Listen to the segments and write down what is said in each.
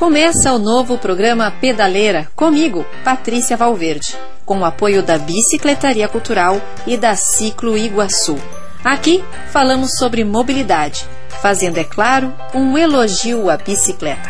Começa o novo programa Pedaleira, comigo, Patrícia Valverde, com o apoio da Bicicletaria Cultural e da Ciclo Iguaçu. Aqui falamos sobre mobilidade, fazendo, é claro, um elogio à bicicleta.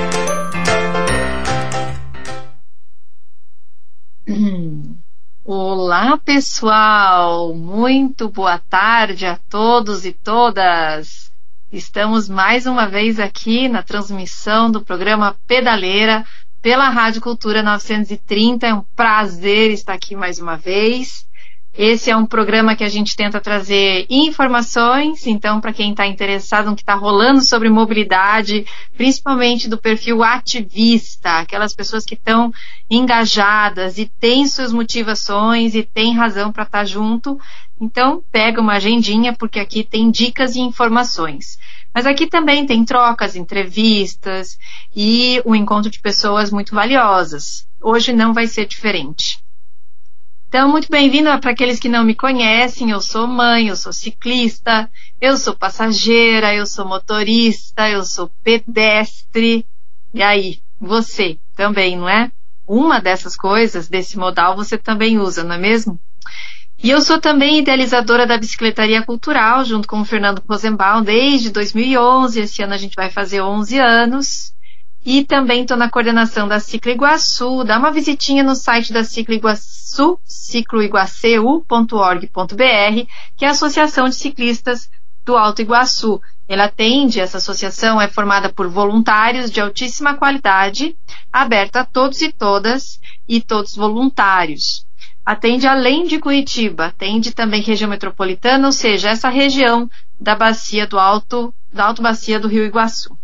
Olá, pessoal! Muito boa tarde a todos e todas! Estamos mais uma vez aqui na transmissão do programa Pedaleira pela Rádio Cultura 930. É um prazer estar aqui mais uma vez. Esse é um programa que a gente tenta trazer informações, então, para quem está interessado no que está rolando sobre mobilidade, principalmente do perfil ativista, aquelas pessoas que estão engajadas e têm suas motivações e têm razão para estar junto. Então, pega uma agendinha, porque aqui tem dicas e informações. Mas aqui também tem trocas, entrevistas e um encontro de pessoas muito valiosas. Hoje não vai ser diferente. Então, muito bem-vindo para aqueles que não me conhecem. Eu sou mãe, eu sou ciclista, eu sou passageira, eu sou motorista, eu sou pedestre. E aí, você também, não é? Uma dessas coisas, desse modal, você também usa, não é mesmo? E eu sou também idealizadora da Bicicletaria Cultural, junto com o Fernando Rosenbaum, desde 2011. Esse ano a gente vai fazer 11 anos. E também estou na coordenação da Ciclo Iguaçu. Dá uma visitinha no site da Ciclo Iguaçu, cicloiguacu.org.br, que é a Associação de Ciclistas do Alto Iguaçu. Essa associação é formada por voluntários de altíssima qualidade, aberta a todos e todas e todos voluntários. Atende além de Curitiba, atende também região metropolitana, ou seja, essa região da bacia da Alto Bacia do Rio Iguaçu.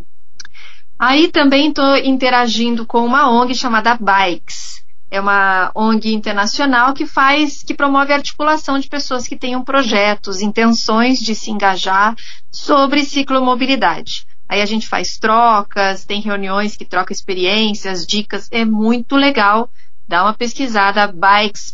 Aí também estou interagindo com uma ONG chamada Bikes. É uma ONG internacional que promove a articulação de pessoas que tenham projetos, intenções de se engajar sobre ciclomobilidade. Aí a gente faz trocas, tem reuniões que trocam experiências, dicas, é muito legal. Dá uma pesquisada, Bikes,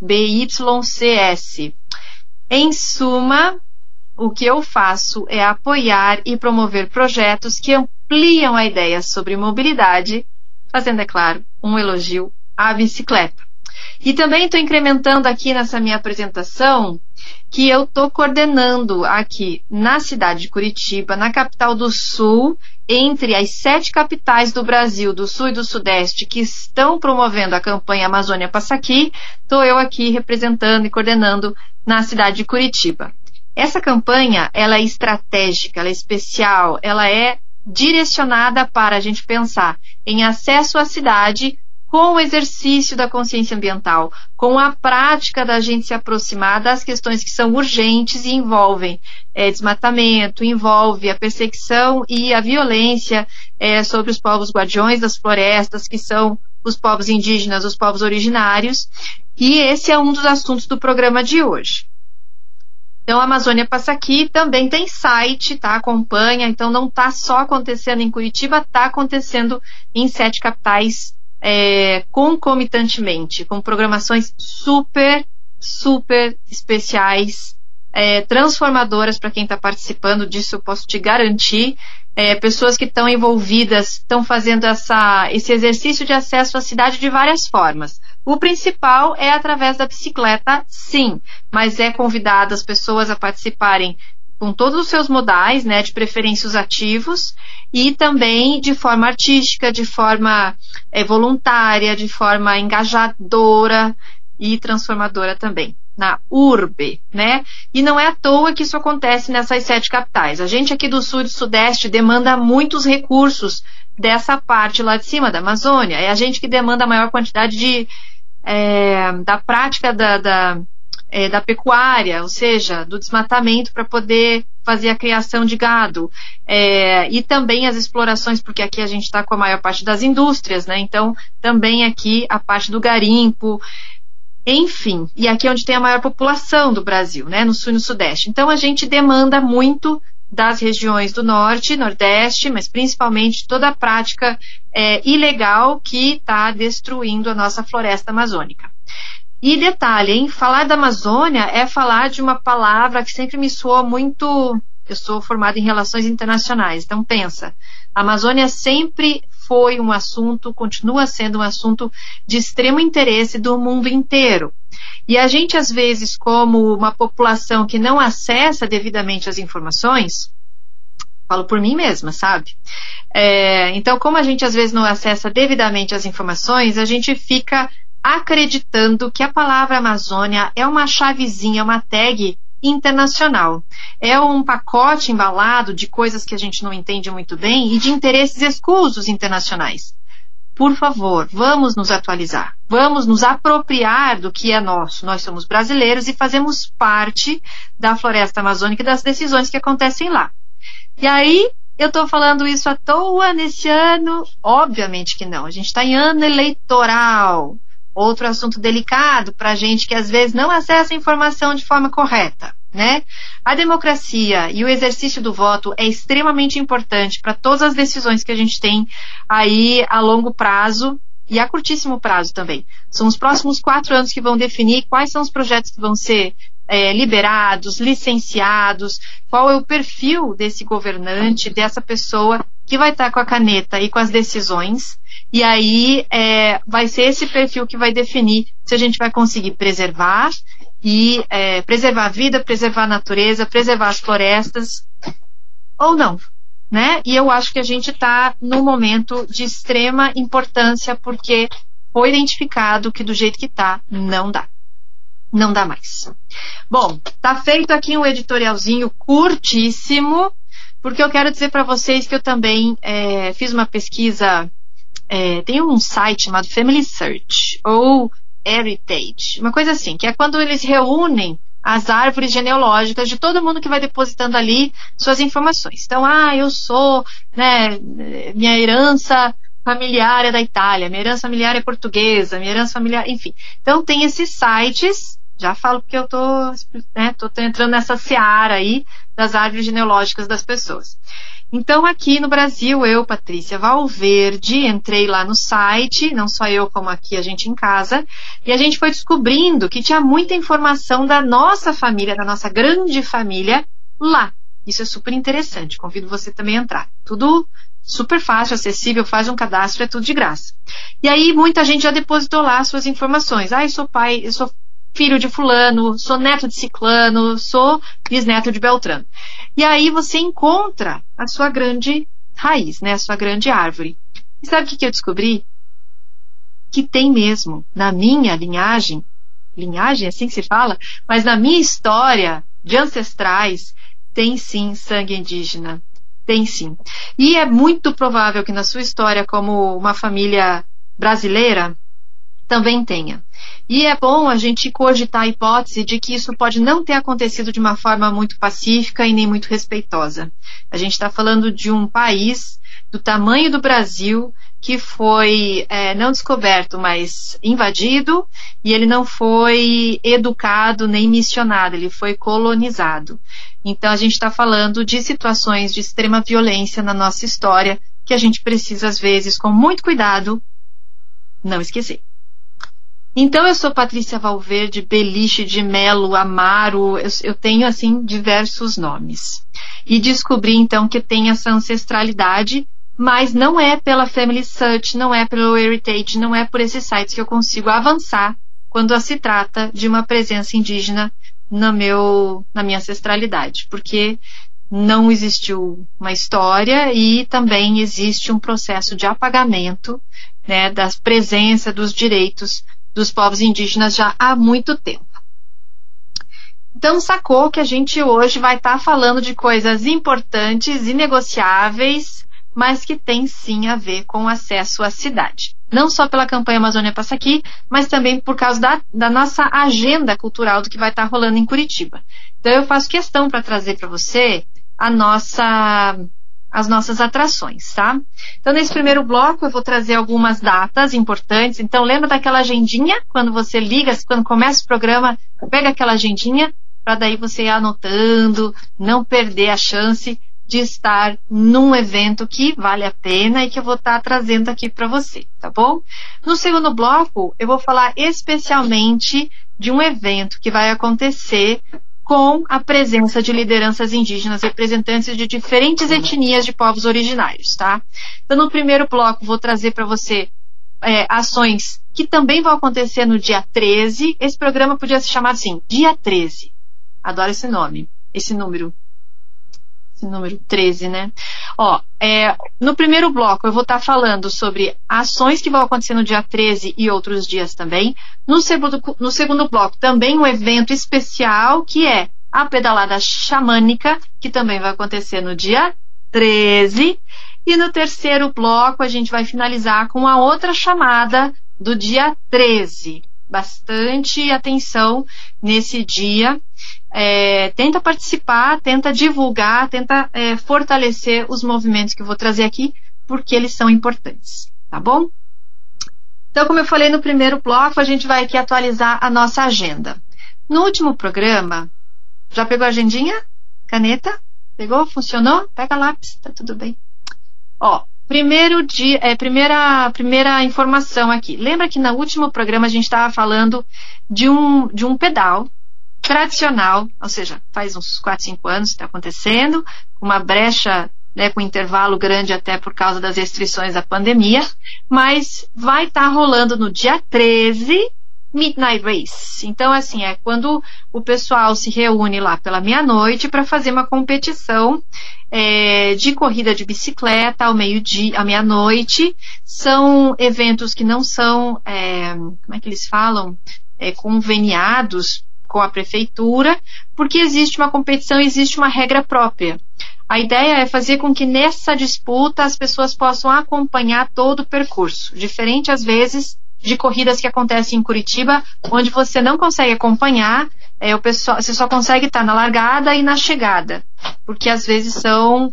BYCS. Em suma, o que eu faço é apoiar e promover projetos que ampliam a ideia sobre mobilidade, fazendo, é claro, um elogio à bicicleta. E também estou incrementando aqui nessa minha apresentação que eu estou coordenando aqui na cidade de Curitiba, na capital do Sul, entre as 7 capitais do Brasil, do Sul e do Sudeste, que estão promovendo a campanha Amazônia Passa Aqui, estou eu aqui representando e coordenando na cidade de Curitiba. Essa campanha, ela é estratégica, ela é especial, ela é direcionada para a gente pensar em acesso à cidade com o exercício da consciência ambiental, com a prática da gente se aproximar das questões que são urgentes e envolvem desmatamento, envolve a perseguição e a violência sobre os povos guardiões das florestas, que são os povos indígenas, os povos originários, e esse é um dos assuntos do programa de hoje. Então, a Amazônia Passa Aqui também tem site, tá? Acompanha, então não está só acontecendo em Curitiba, está acontecendo em 7 capitais concomitantemente, com programações super, super especiais, transformadoras para quem está participando disso, eu posso te garantir. Pessoas que estão envolvidas, estão fazendo esse exercício de acesso à cidade de várias formas. O principal é através da bicicleta, sim, mas é convidado as pessoas a participarem com todos os seus modais, né, de preferência os ativos, e também de forma artística, de forma voluntária, de forma engajadora e transformadora também, na urbe, né? E não é à toa que isso acontece nessas 7 capitais. A gente aqui do Sul e do Sudeste demanda muitos recursos dessa parte lá de cima da Amazônia. É a gente que demanda a maior quantidade da prática da pecuária, ou seja, do desmatamento para poder fazer a criação de gado. E também as explorações, porque aqui a gente está com a maior parte das indústrias, né? Então, também aqui a parte do garimpo, enfim, e aqui é onde tem a maior população do Brasil, né? No Sul e no Sudeste. Então, a gente demanda muito das regiões do Norte, Nordeste, mas principalmente toda a prática ilegal que está destruindo a nossa floresta amazônica. E detalhe, hein? Falar da Amazônia é falar de uma palavra que sempre me soou muito... Eu sou formada em relações internacionais, então pensa, a Amazônia sempre foi um assunto, continua sendo um assunto de extremo interesse do mundo inteiro. E a gente, às vezes, como uma população que não acessa devidamente as informações, falo por mim mesma, sabe? Então, como a gente, às vezes, não acessa devidamente as informações, a gente fica acreditando que a palavra Amazônia é uma chavezinha, uma tag internacional. É um pacote embalado de coisas que a gente não entende muito bem e de interesses escusos internacionais. Por favor, vamos nos atualizar, vamos nos apropriar do que é nosso. Nós somos brasileiros e fazemos parte da floresta amazônica e das decisões que acontecem lá. E aí, eu estou falando isso à toa nesse ano? Obviamente que não. A gente está em ano eleitoral. Outro assunto delicado para a gente que às vezes não acessa a informação de forma correta, né? A democracia e o exercício do voto é extremamente importante para todas as decisões que a gente tem aí a longo prazo e a curtíssimo prazo também. São os próximos 4 anos que vão definir quais são os projetos que vão ser liberados, licenciados, qual é o perfil desse governante, dessa pessoa que vai estar com a caneta e com as decisões. E aí vai ser esse perfil que vai definir se a gente vai conseguir preservar e preservar a vida, preservar a natureza, preservar as florestas ou não, né? E eu acho que a gente está num momento de extrema importância porque foi identificado que do jeito que está, não dá. Não dá mais. Bom, tá feito aqui um editorialzinho curtíssimo, porque eu quero dizer para vocês que eu também fiz uma pesquisa. Tem um site chamado Family Search ou Heritage, uma coisa assim, que é quando eles reúnem as árvores genealógicas de todo mundo que vai depositando ali suas informações. Então, eu sou, minha herança familiar é da Itália, minha herança familiar é portuguesa, minha herança familiar, enfim. Então, tem esses sites, já falo porque eu tô entrando nessa seara aí das árvores genealógicas das pessoas. Então, aqui no Brasil, eu, Patrícia Valverde, entrei lá no site, não só eu, como aqui a gente em casa, e a gente foi descobrindo que tinha muita informação da nossa família, da nossa grande família, lá. Isso é super interessante, convido você também a entrar. Tudo super fácil, acessível, faz um cadastro, é tudo de graça. E aí, muita gente já depositou lá suas informações. Eu sou pai, eu sou filho de fulano, sou neto de ciclano, sou bisneto de Beltrano. E aí você encontra a sua grande raiz, né? A sua grande árvore. E sabe o que eu descobri? Que tem mesmo, na minha linhagem é assim que se fala, mas na minha história de ancestrais, tem sim sangue indígena. Tem sim. E é muito provável que na sua história, como uma família brasileira, também tenha. E é bom a gente cogitar a hipótese de que isso pode não ter acontecido de uma forma muito pacífica e nem muito respeitosa. A gente está falando de um país do tamanho do Brasil que foi não descoberto, mas invadido, e ele não foi educado nem missionado, ele foi colonizado. Então a gente está falando de situações de extrema violência na nossa história que a gente precisa, às vezes, com muito cuidado, não esquecer. Então, eu sou Patrícia Valverde, Beliche de Melo, Amaro, eu tenho, assim, diversos nomes. E descobri, então, que tem essa ancestralidade, mas não é pela Family Search, não é pelo Heritage, não é por esses sites que eu consigo avançar quando se trata de uma presença indígena na minha ancestralidade, porque não existiu uma história e também existe um processo de apagamento, né, da presença dos direitos dos povos indígenas já há muito tempo. Então, sacou que a gente hoje vai estar falando de coisas importantes, inegociáveis, mas que tem sim a ver com acesso à cidade. Não só pela campanha Amazônia Passa Aqui, mas também por causa da nossa agenda cultural do que vai estar rolando em Curitiba. Então, eu faço questão para trazer para você as nossas atrações, tá? Então, nesse primeiro bloco, eu vou trazer algumas datas importantes. Então, lembra daquela agendinha? Quando você liga, quando começa o programa, pega aquela agendinha, para daí você ir anotando, não perder a chance de estar num evento que vale a pena e que eu vou estar trazendo aqui para você, tá bom? No segundo bloco, eu vou falar especialmente de um evento que vai acontecer com a presença de lideranças indígenas, representantes de diferentes etnias de povos originários, tá? Então, no primeiro bloco, vou trazer para você ações que também vão acontecer no dia 13. Esse programa podia se chamar assim, Dia 13. Adoro esse nome, esse número 13, né? No primeiro bloco eu vou estar falando sobre ações que vão acontecer no dia 13 e outros dias também. No segundo bloco, também um evento especial, que é a pedalada xamânica, que também vai acontecer no dia 13. E no terceiro bloco a gente vai finalizar com a outra chamada do dia 13. Bastante atenção nesse dia. Tenta participar, tenta divulgar, tenta fortalecer os movimentos que eu vou trazer aqui, porque eles são importantes, tá bom? Então, como eu falei no primeiro bloco, a gente vai aqui atualizar a nossa agenda. No último programa, já pegou a agendinha? Caneta? Pegou? Funcionou? Pega lápis, tá tudo bem. Primeiro dia, primeira informação aqui. Lembra que no último programa a gente estava falando de um pedal tradicional, ou seja, faz uns 4, 5 anos que está acontecendo, uma brecha, né, com intervalo grande até por causa das restrições da pandemia, mas vai estar rolando no dia 13, Midnight Race. Então, assim, é quando o pessoal se reúne lá pela meia-noite para fazer uma competição de corrida de bicicleta ao meio-dia, à meia-noite. São eventos que não são, como é que eles falam? Conveniados com a prefeitura, porque existe uma competição, existe uma regra própria. A ideia é fazer com que nessa disputa as pessoas possam acompanhar todo o percurso, diferente às vezes de corridas que acontecem em Curitiba, onde você não consegue acompanhar, você só consegue estar na largada e na chegada, porque às vezes são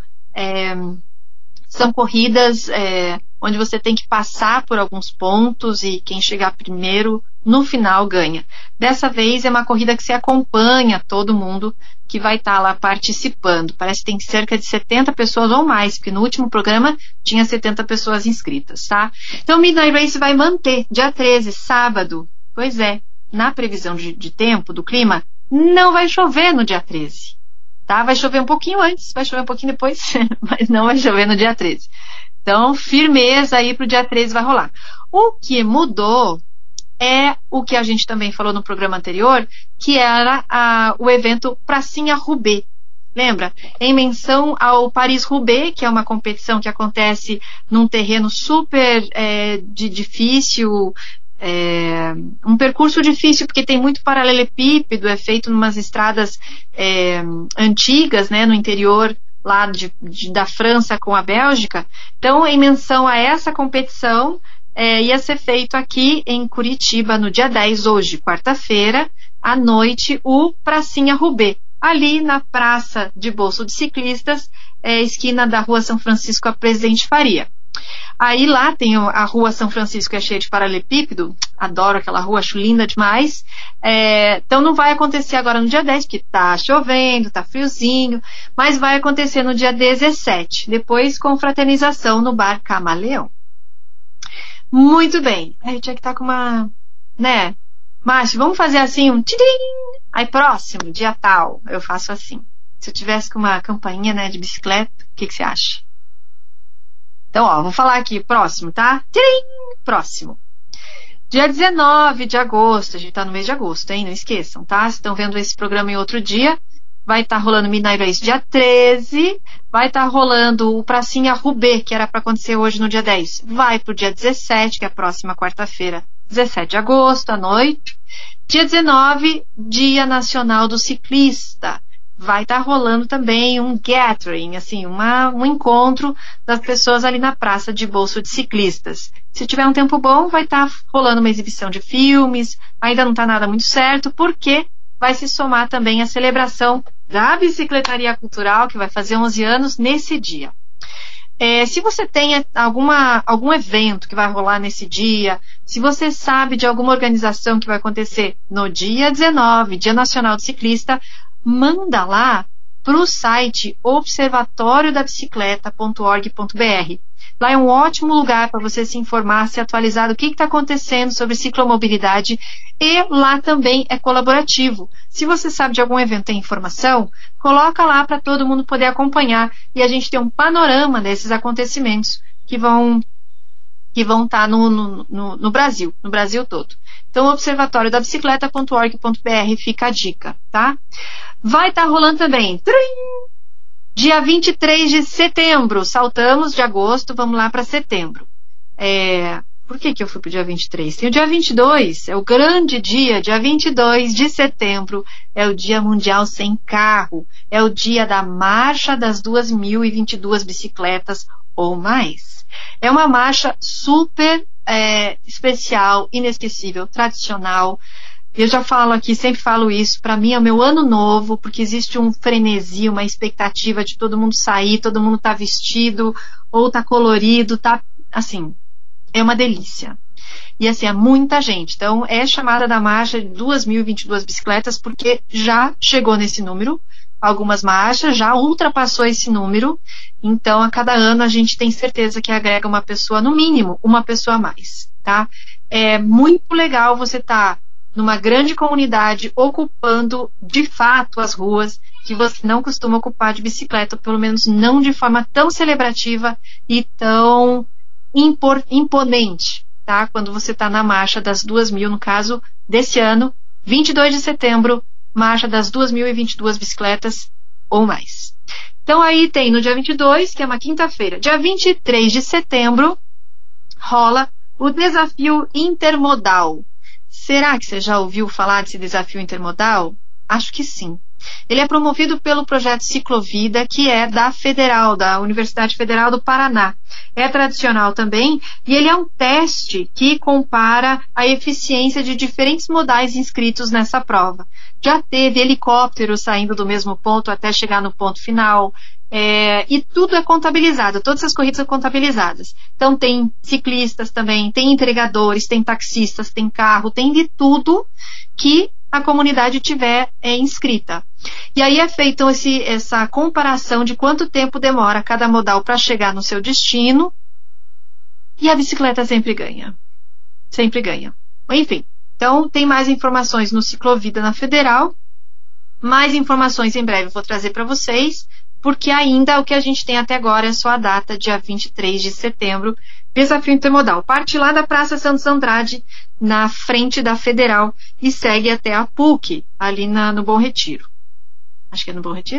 corridas onde você tem que passar por alguns pontos e quem chegar primeiro no final ganha. Dessa vez é uma corrida que se acompanha todo mundo que vai estar lá participando. Parece que tem cerca de 70 pessoas ou mais, porque no último programa tinha 70 pessoas inscritas, tá? Então o Midnight Race vai manter, dia 13, sábado. Pois é, na previsão de tempo, do clima, não vai chover no dia 13. Tá? Vai chover um pouquinho antes, vai chover um pouquinho depois, mas não vai chover no dia 13. Então, firmeza aí pro dia 13 vai rolar. O que mudou é o que a gente também falou no programa anterior, que era o evento Pracinha-Roubaix. Lembra? Em menção ao Paris-Roubaix, que é uma competição que acontece num terreno super difícil, um percurso difícil, porque tem muito paralelepípedo, é feito em umas estradas antigas, né, no interior lá da França com a Bélgica. Então, em menção a essa competição, ia ser feito aqui em Curitiba no dia 10, hoje, quarta-feira, à noite, o Pracinha-Roubaix, ali na Praça de Bolso de Ciclistas, esquina da Rua São Francisco a Presidente Faria. Aí lá tem a Rua São Francisco, é cheia de paralelepípedo, adoro aquela rua, acho linda demais. Então não vai acontecer agora no dia 10, porque tá chovendo, tá friozinho, mas vai acontecer no dia 17, depois com fraternização no Bar Camaleão. Muito bem. Eu tinha que estar com uma, né? Márcio, vamos fazer assim, um tirim. Aí próximo, dia tal, eu faço assim. Se eu tivesse com uma campainha, né, de bicicleta, o que você acha? Então, vou falar aqui, próximo, tá? Tirim! Próximo. Dia 19 de agosto, a gente tá no mês de agosto, hein? Não esqueçam, tá? Vocês estão vendo esse programa em outro dia. Vai estar rolando Midnight Race dia 13, vai estar rolando o Pracinha-Roubaix, que era para acontecer hoje no dia 10. Vai pro dia 17, que é a próxima quarta-feira, 17 de agosto, à noite. Dia 19, Dia Nacional do Ciclista. Vai estar rolando também um gathering, assim, um encontro das pessoas ali na Praça de Bolso de Ciclistas. Se tiver um tempo bom, vai estar rolando uma exibição de filmes, ainda não está nada muito certo, porque vai se somar também a celebração da Bicicletaria Cultural, que vai fazer 11 anos nesse dia. Se você tem algum evento que vai rolar nesse dia, se você sabe de alguma organização que vai acontecer no dia 19, Dia Nacional do Ciclista, manda lá para o site observatoriodabicicleta.org.br. Lá é um ótimo lugar para você se informar, se atualizar do que está acontecendo sobre ciclomobilidade, e lá também é colaborativo. Se você sabe de algum evento, tem informação, coloca lá para todo mundo poder acompanhar e a gente ter um panorama desses acontecimentos que vão estar no Brasil, no Brasil todo. Então, observatoriodabicicleta.org.br fica a dica, tá? Vai estar rolando também, dia 23 de setembro, saltamos de agosto, vamos lá para setembro. Por que eu fui para o dia 23? Tem o dia 22, é o grande dia 22 de setembro, é o Dia Mundial Sem Carro, é o dia da Marcha das 2.022 bicicletas ou mais. É uma marcha super especial, inesquecível, tradicional. Eu já falo aqui, sempre falo isso, para mim é o meu ano novo, porque existe um frenesi, uma expectativa de todo mundo sair, todo mundo tá vestido, ou tá colorido, tá, assim, é uma delícia. E assim, é muita gente. Então, é chamada da marcha de 2.022 bicicletas, porque já chegou nesse número. Algumas marchas já ultrapassou esse número. Então, a cada ano a gente tem certeza que agrega uma pessoa, no mínimo, uma pessoa a mais, tá? É muito legal você estar numa grande comunidade ocupando, de fato, as ruas que você não costuma ocupar de bicicleta, ou pelo menos não de forma tão celebrativa e tão imponente, tá? Quando você está na marcha das 2.000, no caso desse ano, 22 de setembro, marcha das 2.022 bicicletas ou mais. Então aí tem no dia 22, que é uma quinta-feira, dia 23 de setembro, rola o desafio intermodal. Será que você já ouviu falar desse desafio intermodal? Acho que sim. Ele é promovido pelo projeto Ciclovida, que é da Federal, da Universidade Federal do Paraná. É tradicional também, e ele é um teste que compara a eficiência de diferentes modais inscritos nessa prova. Já teve helicóptero saindo do mesmo ponto até chegar no ponto final, e tudo é contabilizado, todas as corridas são contabilizadas. Então tem ciclistas também, tem entregadores, tem taxistas, tem carro, tem de tudo que a comunidade tiver inscrita. E aí é feita essa comparação de quanto tempo demora cada modal para chegar no seu destino, e a bicicleta sempre ganha. Sempre ganha. Enfim, então tem mais informações no Ciclovida na Federal, mais informações em breve eu vou trazer para vocês, porque ainda o que a gente tem até agora é só a data, dia 23 de setembro, desafio intermodal. Parte lá da Praça Santos Andrade, na frente da Federal, e segue até a PUC, ali no Bom Retiro. Acho que é no Bom Retiro?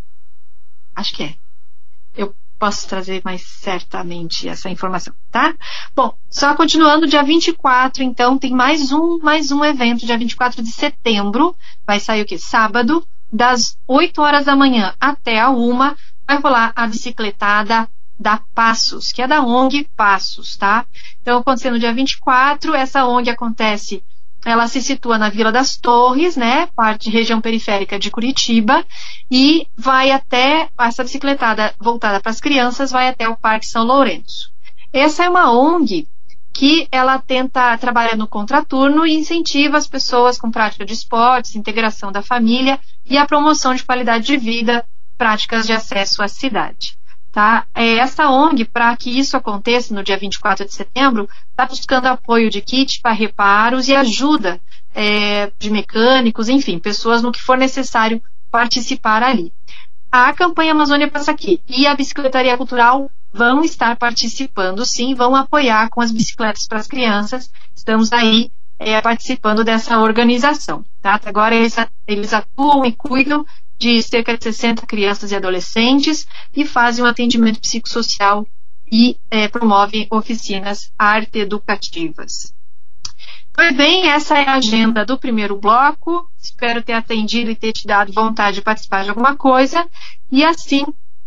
Acho que é. Eu posso trazer mais certamente essa informação, tá? Bom, só continuando, dia 24, então, tem mais um evento, dia 24 de setembro, vai sair o quê? Sábado, das 8 horas da manhã até a 1, vai rolar a bicicletada da Passos, que é da ONG Passos, tá? Então, acontecendo no dia 24, essa ONG acontece, ela se situa na Vila das Torres, né, região periférica de Curitiba, e vai até, essa bicicletada voltada para as crianças, vai até o Parque São Lourenço. Essa é uma ONG que ela tenta trabalhar no contraturno e incentiva as pessoas com prática de esportes, integração da família e a promoção de qualidade de vida, práticas de acesso à cidade. Tá? Essa ONG, para que isso aconteça no dia 24 de setembro, está buscando apoio de kit para reparos e ajuda de mecânicos, enfim, pessoas no que for necessário participar ali. A campanha Amazônia Passa Aqui e a Bicicletaria Cultural vão estar participando, sim, vão apoiar com as bicicletas para as crianças. Estamos aí participando dessa organização. Tá? Agora eles atuam e cuidam de cerca de 60 crianças e adolescentes e fazem um atendimento psicossocial e promovem oficinas arte-educativas. Pois bem, essa é a agenda do primeiro bloco. Espero ter atendido e ter te dado vontade de participar de alguma coisa. E assim,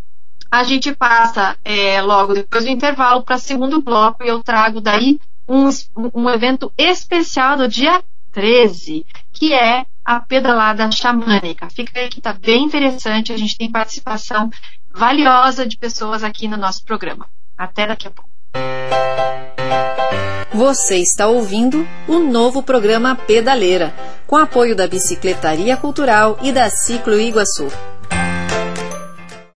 a gente passa logo depois do intervalo para o segundo bloco e eu trago daí um evento especial do dia 13, que é a pedalada xamânica. Fica aí que está bem interessante, a gente tem participação valiosa de pessoas aqui no nosso programa. Até daqui a pouco. Você está ouvindo o novo programa Pedaleira, com apoio da Bicicletaria Cultural e da Ciclo Iguaçu.